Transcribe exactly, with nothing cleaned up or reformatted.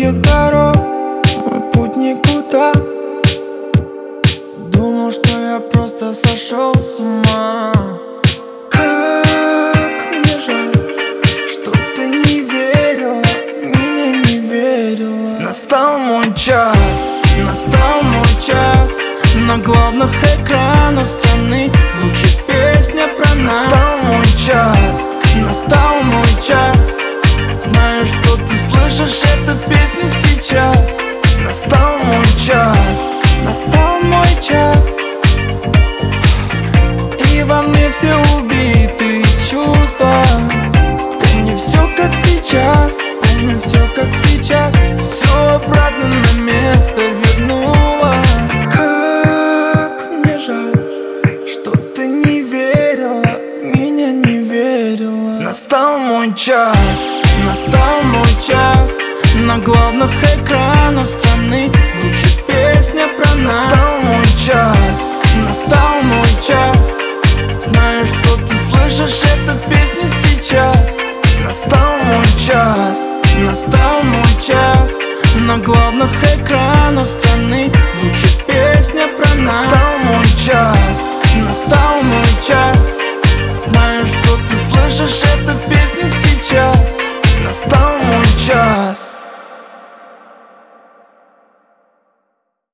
далеких дорог мой путь никуда. Думал, что я просто сошел с ума. Как мне жаль, что ты не верила, в меня не верила. Настал мой час, настал мой час. На главных экранах страны звучит песня про нас. Настал мой час, настал мой час. Знаю, что ты слышишь эту песню сейчас. Настал мой час, настал мой час. И во мне все убитые чувства. Помню все как сейчас, помню все как сейчас. Все обратно на место вернулось. Как мне жаль, что ты не верила, в меня не верила. Настал мой час, настал мой час. На главных экранах страны звучит песня про нас. Настал мой час, настал мой час. Знаю, что ты слышишь эту песню сейчас. Настал мой час, настал мой час. На главных экранах страны звучит песня про нас. Настал мой час, настал мой час. Знаю, что ты слышишь эту